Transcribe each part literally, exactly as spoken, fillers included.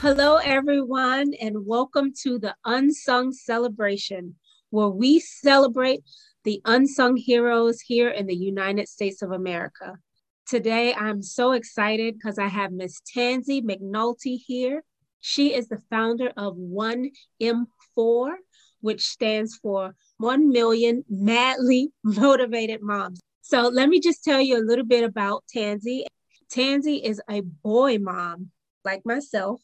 Hello, everyone, and welcome to the Unsung Celebration, where we celebrate the unsung heroes here in the United States of America. Today, I'm so excited because I have Miss Tansy McNulty here. She is the founder of one M four, which stands for one million Madly Motivated Moms. So let me just tell you a little bit about Tansy. Tansy is a boy mom like myself.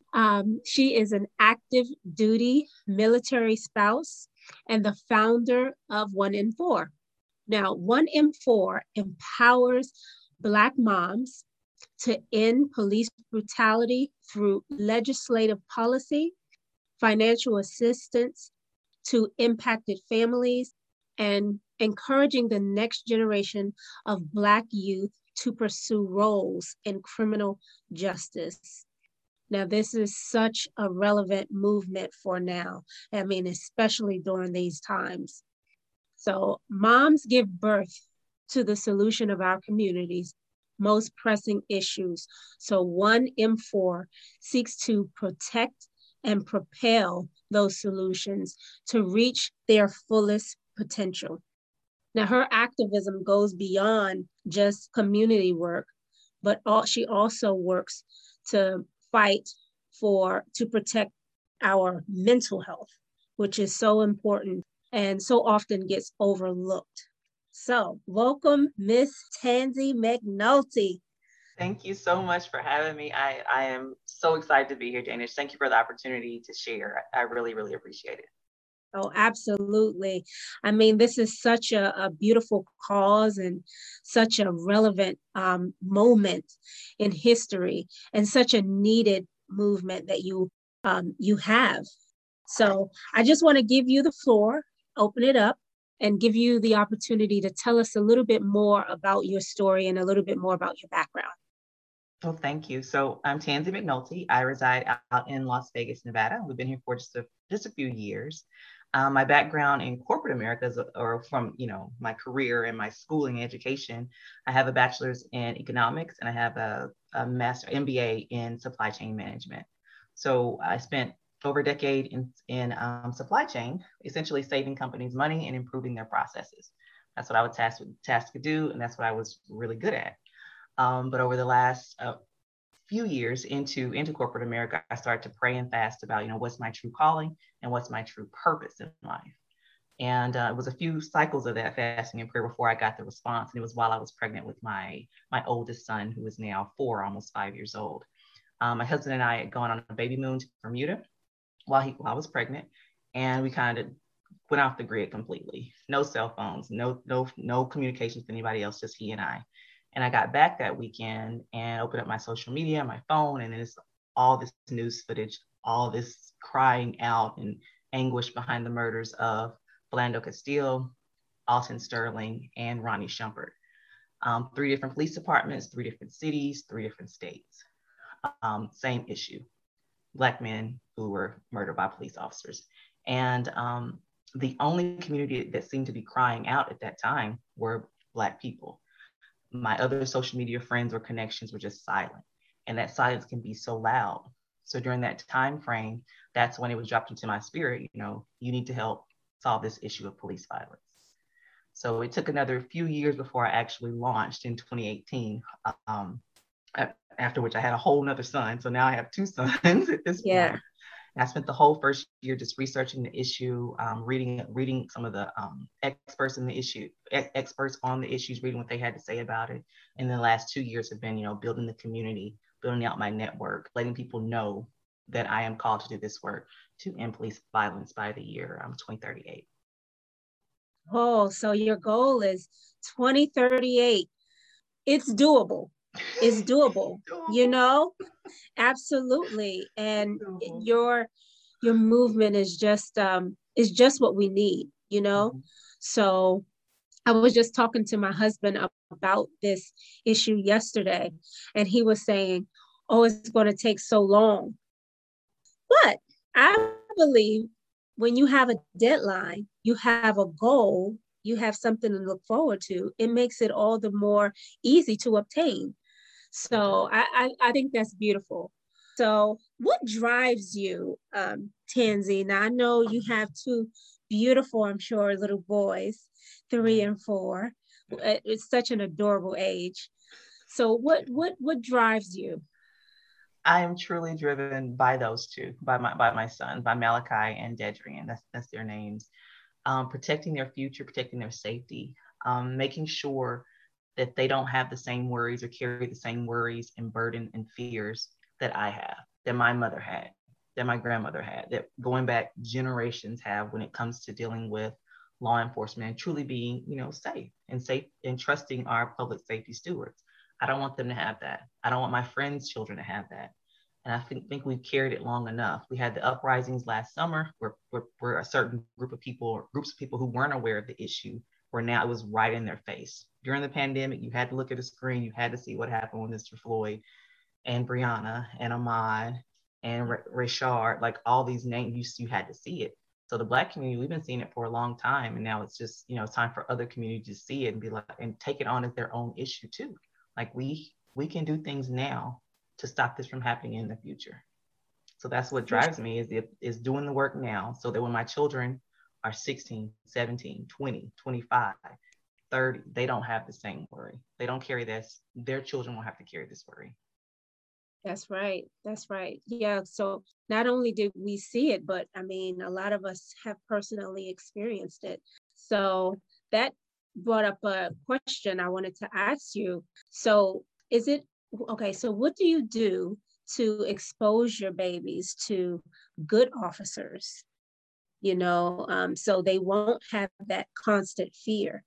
Um, she is an active duty military spouse and the founder of one M four. Now, one M four empowers Black moms to end police brutality through legislative policy, financial assistance to impacted families, and encouraging the next generation of Black youth to pursue roles in criminal justice. Now, this is such a relevant movement for now. I mean, especially during these times. So, moms give birth to the solution of our community's most pressing issues. So, one M four seeks to protect and propel those solutions to reach their fullest potential. Now, her activism goes beyond just community work, but all, she also works to fight for to protect our mental health, which is so important and so often gets overlooked. So, welcome, Miss Tansy McNulty. Thank you so much for having me. I, I am so excited to be here, Danish. Thank you for the opportunity to share. I really, really appreciate it. Oh, absolutely. I mean, this is such a, a beautiful cause and such a relevant um, moment in history and such a needed movement that you um, you have. So I just want to give you the floor, open it up, and give you the opportunity to tell us a little bit more about your story and a little bit more about your background. Well, thank you. So I'm Tansy McNulty. I reside out in Las Vegas, Nevada. We've been here for just a, just a few years. Um, my background in corporate America is, or from, you know, my career and my schooling and education, I have a bachelor's in economics and I have a, a master M B A in supply chain management. So I spent over a decade in, in um, supply chain, essentially saving companies money and improving their processes. That's what I was tasked, tasked to do, and that's what I was really good at. Um, but over the last uh, few years into, into corporate America, I started to pray and fast about, you know, what's my true calling and what's my true purpose in life. And uh, it was a few cycles of that fasting and prayer before I got the response. And it was while I was pregnant with my, my oldest son, who is now four, almost five years old. Um, my husband and I had gone on a baby moon to Bermuda while, he, while I was pregnant. And we kind of went off the grid completely. No cell phones, no, no, no communications with anybody else, just he and I. And I got back that weekend and opened up my social media, my phone, and it's all this news footage, all this crying out and anguish behind the murders of Philando Castile, Alton Sterling, and Ronnie Shumpert. Um, three different police departments, three different cities, three different states. Um, same issue, Black men who were murdered by police officers. And um, the only community that seemed to be crying out at that time were Black people. My other social media friends or connections were just silent. And that silence can be so loud. So during that time frame, that's when it was dropped into my spirit, you know, you need to help solve this issue of police violence. So it took another few years before I actually launched in twenty eighteen, um, after which I had a whole nother son. So now I have two sons at this Yeah. point. And I spent the whole first year just researching the issue, um, reading reading some of the um, experts in the issue, ex- experts on the issues, reading what they had to say about it. And the last two years have been, you know, building the community, building out my network, letting people know that I am called to do this work to end police violence by the year um, twenty thirty-eight. Oh, so your goal is twenty thirty-eight. It's doable. It's doable, you know? Absolutely. And your your movement is just um is just what we need, you know? Mm-hmm. So I was just talking to my husband about this issue yesterday, and he was saying, oh, it's going to take so long. But I believe when you have a deadline, you have a goal, you have something to look forward to, it makes it all the more easy to obtain. So I, I, I think that's beautiful. So what drives you, um, Tansy? Now I know you have two beautiful, I'm sure, little boys, three and four. Uh, It's such an adorable age. So what what what drives you? I am truly driven by those two, by my by my son, by Malachi and Dedrian. That's that's their names. Um, protecting their future, protecting their safety, um, making sure that they don't have the same worries or carry the same worries and burden and fears that I have, that my mother had, that my grandmother had, that going back generations have when it comes to dealing with law enforcement and truly being, you know, safe and safe and trusting our public safety stewards. I don't want them to have that. I don't want my friends' children to have that. And I think, think we've carried it long enough. We had the uprisings last summer where, where, where a certain group of people or groups of people who weren't aware of the issue, where now it was right in their face. During the pandemic, you had to look at a screen, you had to see what happened with Mister Floyd and Breonna and Ahmaud and R- Rayshard, like all these names, you, you had to see it. So the Black community, we've been seeing it for a long time. And now it's just, you know, it's time for other communities to see it and be like, and take it on as their own issue too. Like we, we can do things now to stop this from happening in the future. So that's what drives me is, is doing the work now so that when my children are sixteen, seventeen, twenty, twenty-five, thirty, they don't have the same worry. They don't carry this. Their children won't have to carry this worry. That's right. That's right. Yeah. So not only did we see it, but I mean, a lot of us have personally experienced it. So that brought up a question I wanted to ask you. So is it okay? So what do you do to expose your babies to good officers, you know, um, so they won't have that constant fear?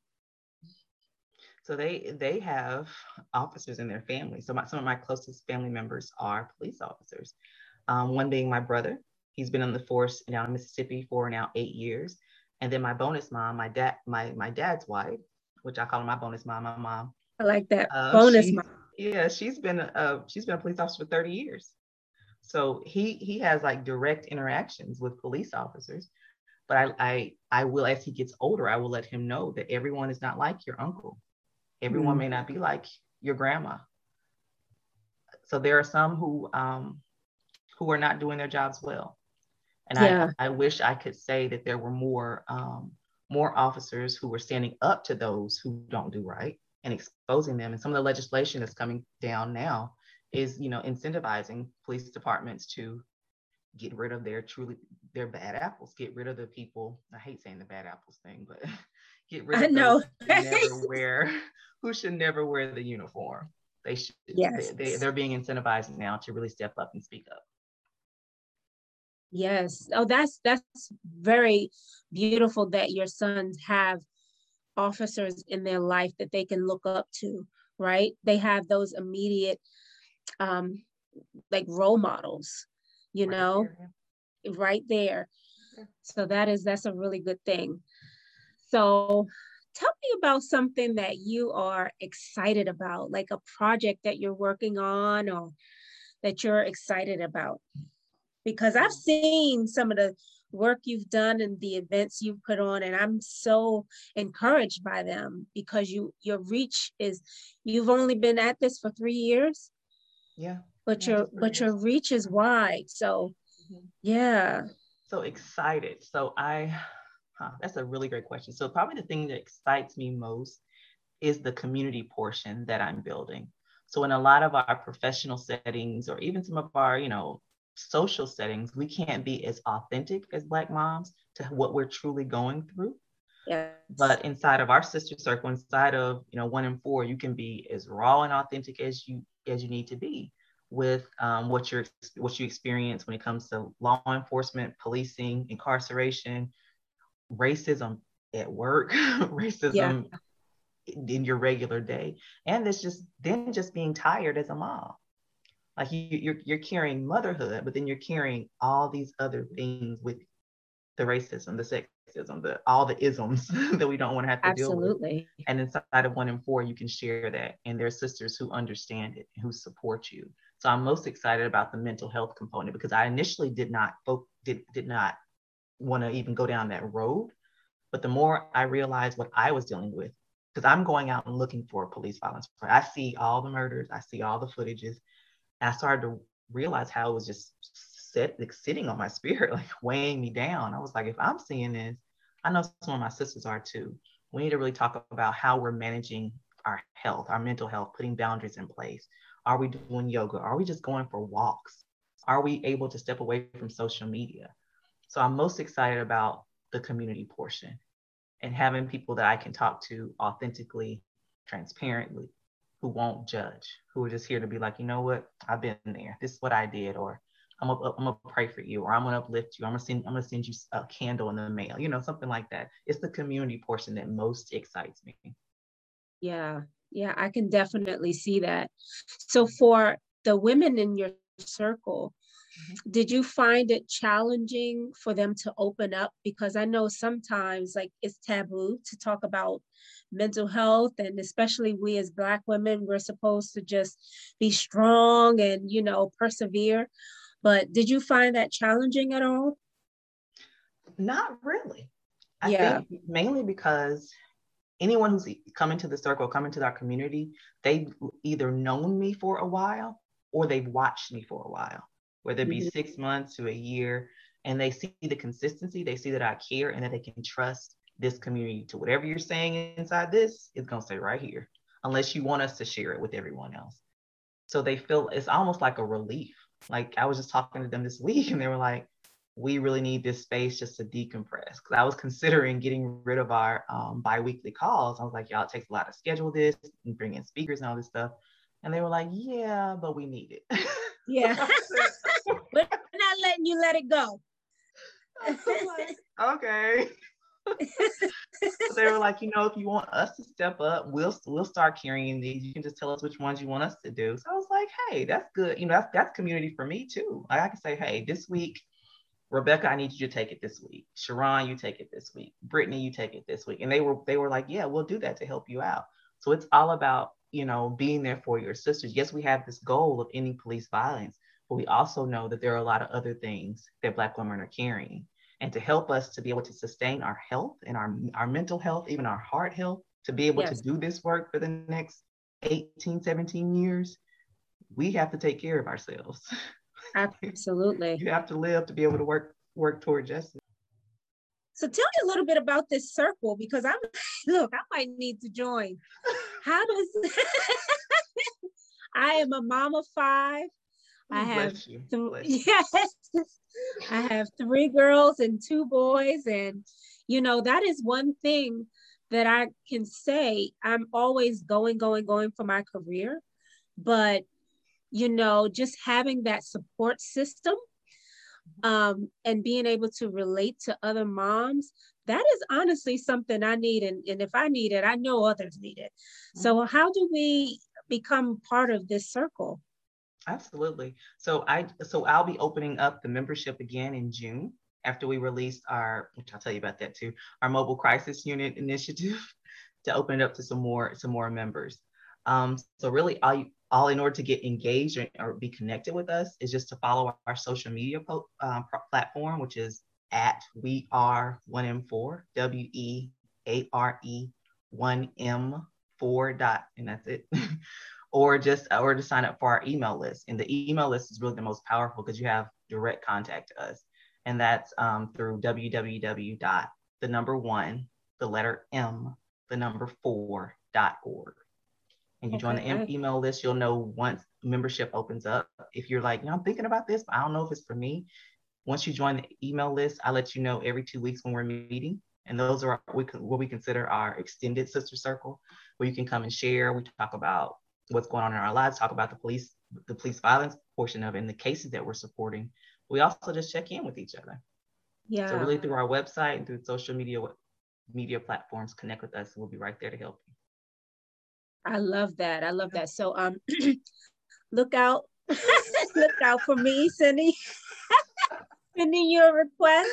So they they have officers in their family. So my, some of my closest family members are police officers. Um, one being my brother. He's been in the force down in Mississippi for now eight years. And then my bonus mom, my dad, my my dad's wife, which I call her my bonus mom, my mom. I like that Uh, bonus she mom. yeah, she's been a she's been a police officer for thirty years. So he he has like direct interactions with police officers. But I I I will, as he gets older, I will let him know that everyone is not like your uncle. Everyone Mm. may not be like your grandma. So there are some who um, who are not doing their jobs well. And I, Yeah, I wish I could say that there were more um, more officers who were standing up to those who don't do right and exposing them. And some of the legislation that's coming down now is, you know, incentivizing police departments to get rid of their truly their bad apples, get rid of the people. I hate saying the bad apples thing, but get rid I of those know. who should never wear who should never wear the uniform. They should they, Yes. they they're being incentivized now to really step up and speak up. Yes. Oh, that's that's very beautiful that your sons have officers in their life that they can look up to, right? They have those immediate um like role models, you Right know, there. right there. Yeah. So that is that's a really good thing. So tell me about something that you are excited about, like a project that you're working on or that you're excited about. Because I've seen some of the work you've done and the events you've put on, and I'm so encouraged by them because you your reach is you've only been at this for three years, Yeah. but Yeah, your just three but your years. reach is wide. So Mhm. yeah, So excited. So I, huh, that's a really great question. So probably the thing that excites me most is the community portion that I'm building. So in a lot of our professional settings, or even some of our, you know, social settings, we can't be as authentic as Black moms to what we're truly going through. yes, But inside of our sister circle, inside of, you know, one in four, you can be as raw and authentic as you as you need to be with um, what you're what you experience when it comes to law enforcement, policing, incarceration, racism at work, yeah, racism in your regular day, and it's just then just being tired as a mom. Like you, you're you're carrying motherhood, but then you're carrying all these other things with the racism, the sexism, the all the isms that we don't want to have to deal with. absolutely. And inside of one in four, you can share that, and there's sisters who understand it, who support you. So I'm most excited about the mental health component because I initially did not did did not want to even go down that road. But the more I realized what I was dealing with, because I'm going out and looking for police violence. I see all the murders, I see all the footages. And I started to realize how it was just sit, like, sitting on my spirit, like weighing me down. I was like, if I'm seeing this, I know some of my sisters are too. We need to really talk about how we're managing our health, our mental health, putting boundaries in place. Are we doing yoga? Are we just going for walks? Are we able to step away from social media? So I'm most excited about the community portion and having people that I can talk to authentically, transparently, who won't judge, who are just here to be like, you know what, I've been there. This is what I did, or I'm gonna, I'm gonna pray for you, or I'm gonna uplift you. I'm gonna send, I'm gonna send you a candle in the mail, you know, something like that. It's the community portion that most excites me. Yeah, yeah, I can definitely see that. So for the women in your circle, mm-hmm. did you find it challenging for them to open up? Because I know sometimes like it's taboo to talk about mental health, and especially we as Black women, we're supposed to just be strong and, you know, persevere. But did you find that challenging at all? Not really. I yeah. think mainly because anyone who's coming to the circle, coming to our community, they've either known me for a while or they've watched me for a while, whether it be mm-hmm. six months to a year, and they see the consistency, they see that I care and that they can trust this community to whatever you're saying inside this, it's gonna stay right here, unless you want us to share it with everyone else. So they feel it's almost like a relief. Like I was just talking to them this week and they were like, we really need this space just to decompress. Because I was considering getting rid of our um, bi-weekly calls. I was like, y'all, it takes a lot to schedule this and bring in speakers and all this stuff. And they were like, yeah, but we need it. Yeah. We're not letting you let it go. Like, okay. They were like, you know, if you want us to step up, we'll we'll start carrying these. You can just tell us which ones you want us to do. So I was like, hey, that's good. You know, that's that's community for me too. Like I can say, hey, this week, Rebecca, I need you to take it this week. Sharon, you take it this week. Brittany, you take it this week. And they were they were like, yeah, we'll do that to help you out. So it's all about, you know, being there for your sisters. Yes, we have this goal of ending police violence, but we also know that there are a lot of other things that Black women are carrying. And to help us to be able to sustain our health and our, our mental health, even our heart health, to be able yes. to do this work for the next eighteen, seventeen years, we have to take care of ourselves. Absolutely. You have to live to be able to work work toward justice. So tell me a little bit about this circle, because I'm look, I might need to join. How does I am a mom of five. I have th- yes, I have three girls and two boys, and you know that is one thing that I can say. I'm always going, going, going for my career, but you know, just having that support system um, and being able to relate to other moms, that is honestly something I need. And, and if I need it, I know others need it. Mm-hmm. So how do we become part of this circle? Absolutely. So I so I'll be opening up the membership again in June after we release our, which I'll tell you about that too, our mobile crisis unit initiative to open it up to some more some more members. Um, so really all you all in order to get engaged or, or be connected with us is just to follow our social media po- uh, platform, which is at we are one M four, W E A R E one M four dot, and that's it. Or just or to sign up for our email list. And the email list is really the most powerful because you have direct contact to us. And that's um, through w w w dot the number one, the letter M, the number four dot org. And you okay. join the em- email list, you'll know once membership opens up. If you're like, you know, I'm thinking about this, but I don't know if it's for me. Once you join the email list, I let you know every two weeks when we're meeting. And those are we, what we consider our extended sister circle, where you can come and share. We talk about what's going on in our lives, talk about the police, the police violence portion of it and the cases that we're supporting. We also just check in with each other. Yeah. So really through our website and through social media media platforms, connect with us. We'll be right there to help you. I love that. I love that. So um, look out, look out for me, Cindy. Sending your request.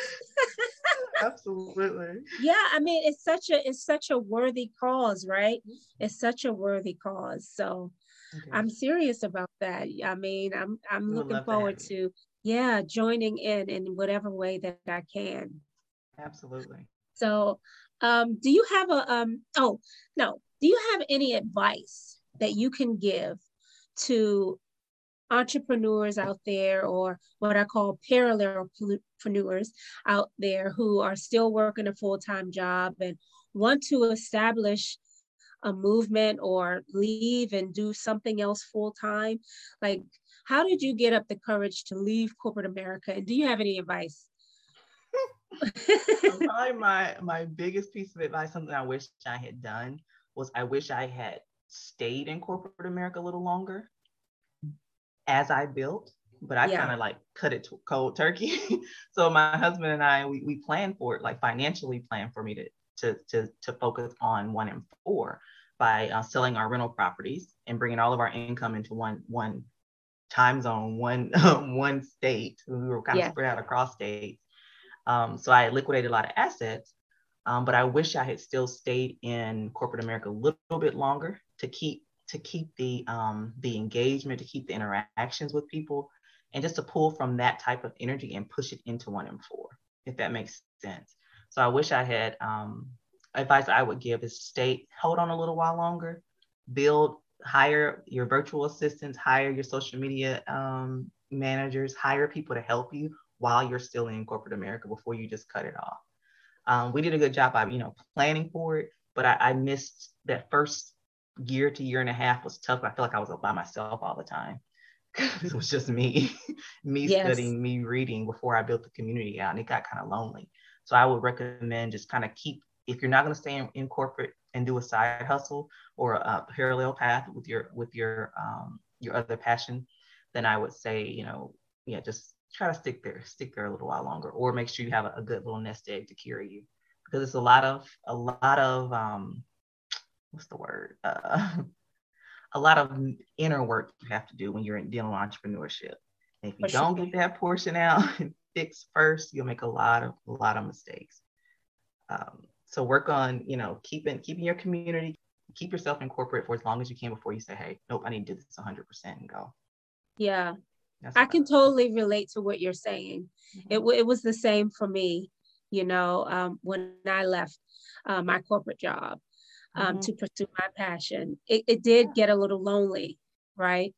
Absolutely. Yeah, I mean, it's such a it's such a worthy cause, right? It's such a worthy cause. So okay. I'm serious about that. I mean, I'm I'm we looking forward to, to yeah, joining in in whatever way that I can. Absolutely. So um, do you have a um oh no, do you have any advice that you can give to entrepreneurs out there, or what I call parallelpreneurs out there, who are still working a full-time job and want to establish a movement or leave and do something else full-time. Like, how did you get up the courage to leave corporate America? And do you have any advice? Probably my my biggest piece of advice, something I wish I had done, was I wish I had stayed in corporate America a little longer as I built, but I Yeah. kind of like cut it to cold turkey. So my husband and I, we, we planned for it, like financially planned for me to to to to focus on one and four by uh, selling our rental properties and bringing all of our income into one one time zone, one one state. We were kind of Yeah. spread out across states. Um, so I liquidated a lot of assets, um, but I wish I had still stayed in corporate America a little, little bit longer to keep to keep the um, the engagement, to keep the interactions with people, and just to pull from that type of energy and push it into one and four, if that makes sense. So I wish I had um, advice I would give is stay, hold on a little while longer, build, hire your virtual assistants, hire your social media um, managers, hire people to help you while you're still in corporate America before you just cut it off. Um, we did a good job of, you know, planning for it, but I, I missed that first year to year and a half was tough. I feel like I was by myself all the time. It was just me, me Yes. studying, me reading before I built the community out, and it got kind of lonely. So I would recommend just kind of keep, if you're not going to stay in, in corporate and do a side hustle or a parallel path with your with your um, your other passion, then I would say, you know, yeah, just try to stick there, stick there a little while longer, or make sure you have a, a good little nest egg to carry you, because it's a lot of a lot of um, what's the word? Uh, a lot of inner work you have to do when you're in dealing with entrepreneurship. And if you For sure. don't get that portion out and fix first, you'll make a lot of a lot of mistakes. Um, so work on, you know, keeping keeping your community, keep yourself in corporate for as long as you can before you say, hey, nope, I need to do this one hundred percent and go. Yeah. That's I what can I totally relate to what you're saying. mm-hmm. It, it was the same for me, you know, um, when I left uh, my corporate job um, Mm-hmm. to pursue my passion. It, it did get a little lonely, right?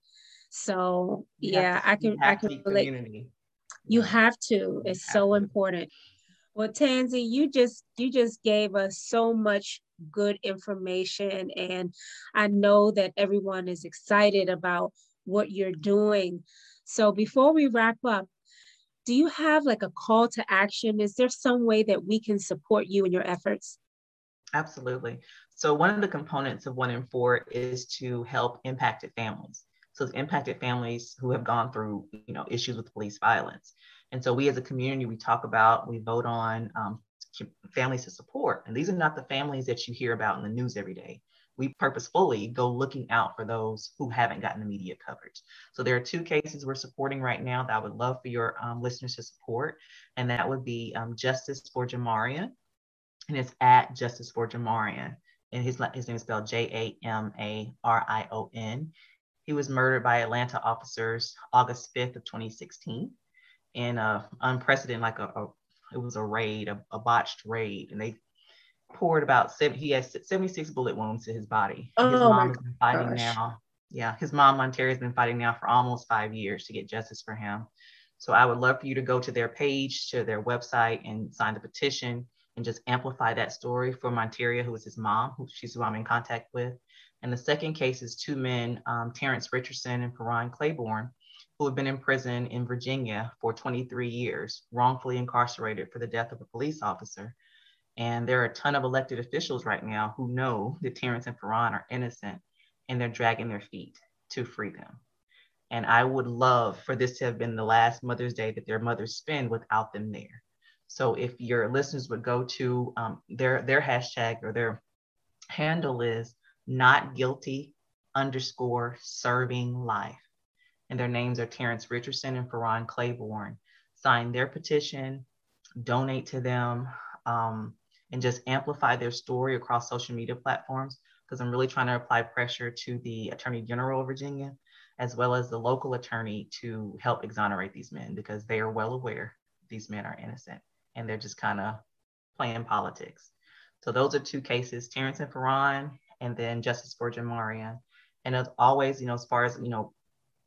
So You have yeah, to I you can I have to can seek relate. community. You Yeah, have to. you It's have so to. important. Well, Tansy, you just you just gave us so much good information, and I know that everyone is excited about what you're doing. So before we wrap up, do you have like a call to action? Is there some way that we can support you in your efforts? Absolutely. So one of the components of one in four is to help impacted families. So it's impacted families who have gone through, you know, issues with police violence. And so we as a community, we talk about, we vote on um, families to support. And these are not the families that you hear about in the news every day. We purposefully go looking out for those who haven't gotten the media coverage. So there are two cases we're supporting right now that I would love for your um, listeners to support. And that would be um, Justice for Jamarion, and it's at Justice for Jamarion. And his, his name is spelled J A M A R I O N. He was murdered by Atlanta officers August fifth of twenty sixteen in a unprecedented, like a, a it was a raid, a, a botched raid. And they poured about seven, he has seventy-six bullet wounds to his body. His Oh mom my has been fighting gosh. now. Yeah, his mom, Monterey, has been fighting now for almost five years to get justice for him. So I would love for you to go to their page, to their website, and sign the petition and just amplify that story for Monteria, who is his mom, who she's who I'm in contact with. And the second case is two men, um, Terrence Richardson and Ferron Claiborne, who have been in prison in Virginia for twenty-three years, wrongfully incarcerated for the death of a police officer. And there are a ton of elected officials right now who know that Terrence and Ferron are innocent, and they're dragging their feet to free them. And I would love for this to have been the last Mother's Day that their mothers spend without them there. So if your listeners would go to um, their, their hashtag or their handle is not guilty underscore serving life. And their names are Terrence Richardson and Ferron Claiborne. Sign their petition, donate to them, um, and just amplify their story across social media platforms, because I'm really trying to apply pressure to the Attorney General of Virginia, as well as the local attorney, to help exonerate these men, because they are well aware these men are innocent and they're just kind of playing politics. So those are two cases, Terrence and Ferron, and then Justice for Jamarion. And as always, you know, as far as, you know,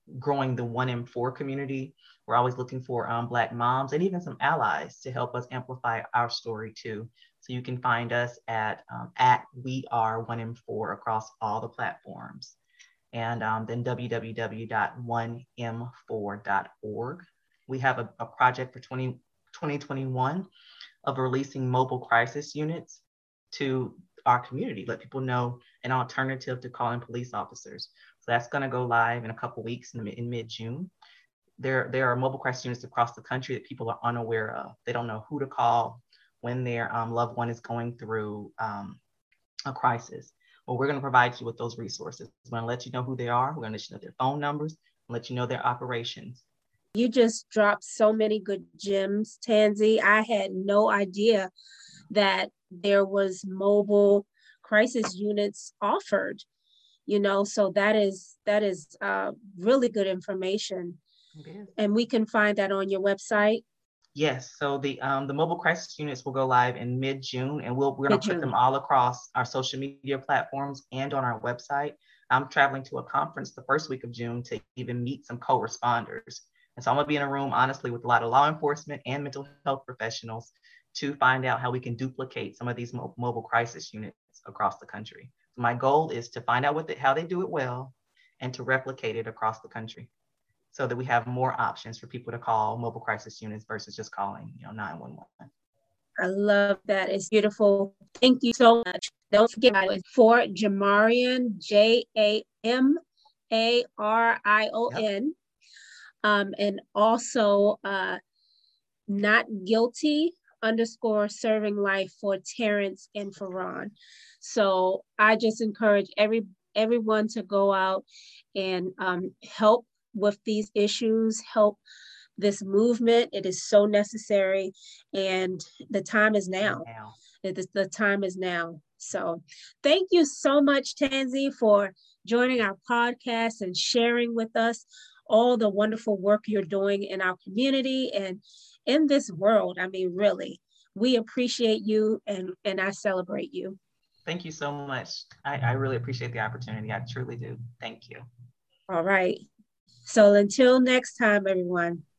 growing the one in four community. We're always looking for um, Black moms and even some allies to help us amplify our story too. So you can find us at um, at We Are One in Four across all the platforms, and um, then w w w dot one m four dot org. We have a, a project for twenty twenty-one of releasing mobile crisis units to our community, let people know an alternative to calling police officers. So that's going to go live in a couple weeks in, in mid-June. There, there are mobile crisis units across the country that people are unaware of. They don't know who to call when their um, loved one is going through um, a crisis. Well, we're going to provide you with those resources. We're going to let you know who they are. We're going to let you know their phone numbers, and let you know their operations. You just dropped so many good gems, Tansy. I had no idea that there was mobile crisis units offered, you know, so that is that is uh, really good information. And we can find that on your website. Yes, so the um, the mobile crisis units will go live in mid-June, and we'll, we're going to put them all across our social media platforms and on our website. I'm traveling to a conference the first week of June to even meet some co-responders. And so I'm going to be in a room, honestly, with a lot of law enforcement and mental health professionals to find out how we can duplicate some of these mo- mobile crisis units across the country. So my goal is to find out what the, how they do it well and to replicate it across the country, so that we have more options for people to call mobile crisis units versus just calling, you know, nine one one. I love that. It's beautiful. Thank you so much. Don't forget for Jamarion, J A M A R I O N. Yep. Um, and also uh, Not Guilty underscore serving life for Terrence and Ferron. So I just encourage every everyone to go out and um, help with these issues, help this movement. It is so necessary, and the time is now. now. It is, the time is now. So thank you so much, Tansy, for joining our podcast and sharing with us all the wonderful work you're doing in our community and in this world. I mean, really, we appreciate you, and, and I celebrate you. Thank you so much. I, I really appreciate the opportunity. I truly do. Thank you. All right. So until next time, everyone.